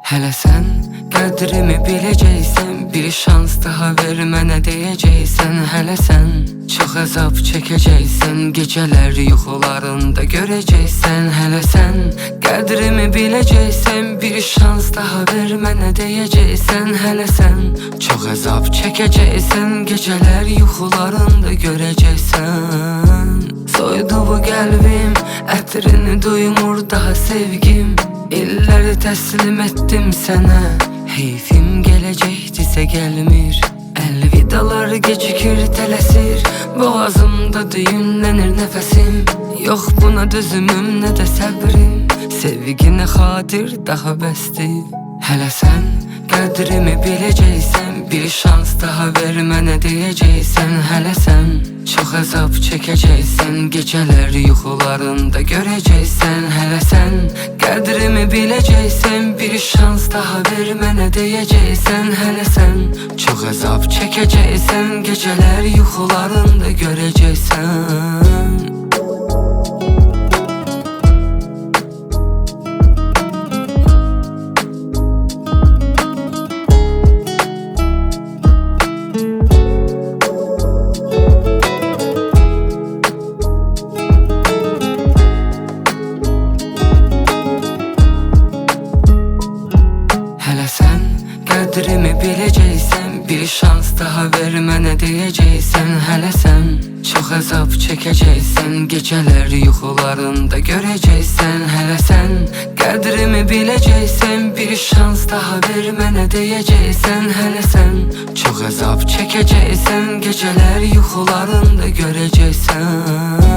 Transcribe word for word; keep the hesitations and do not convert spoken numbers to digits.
Hele sen qədrimi biləcəksən, bir şans daha ver mənə deyəcəksən. Hele sen çox əzab çəkəcəksən, gecələr yuxularında görəcəksən. Hele sen qədrimi biləcəksən, bir şans daha ver mənə deyəcəksən. Hele sen çox əzab çəkəcəksən, gecələr yuxularında görəcəksən. Soydu bu qəlbim, ətrini duymur daha sevgim. İlləri təslim etdim sənə, heyfim gələcəkdisə gəlmir. Əlvidalar gecikir, tələsir, boğazımda düyünlənir nəfəsim. Yox buna dözümüm, nə də səbrim, sevginə xatir daha bəsdir. Hələ sən qədrimi biləcəksən, bir şans daha ver mənə deyəcəksən. Hələ sən çox əzab çəkəcəksən, gecələr yuxularında görəcəksən. Hələ sən qədrimi biləcəksən, bir şans daha ver mənə deyəcəksən. Hələ sən çox əzab çəkəcəksən, gecələr yuxularında görəcəksən. Sən qədrimi biləcəksən, bir şans daha ver mənə deyəcəksən. Hələ sən çox əzab çəkəcəksən, gecələr yuxularında görəcəksən. Hələ sən qədrimi biləcəksən, bir şans daha ver mənə deyəcəksən. Hələ sən çox əzab çəkəcəksən, gecələr yuxularında görəcəksən.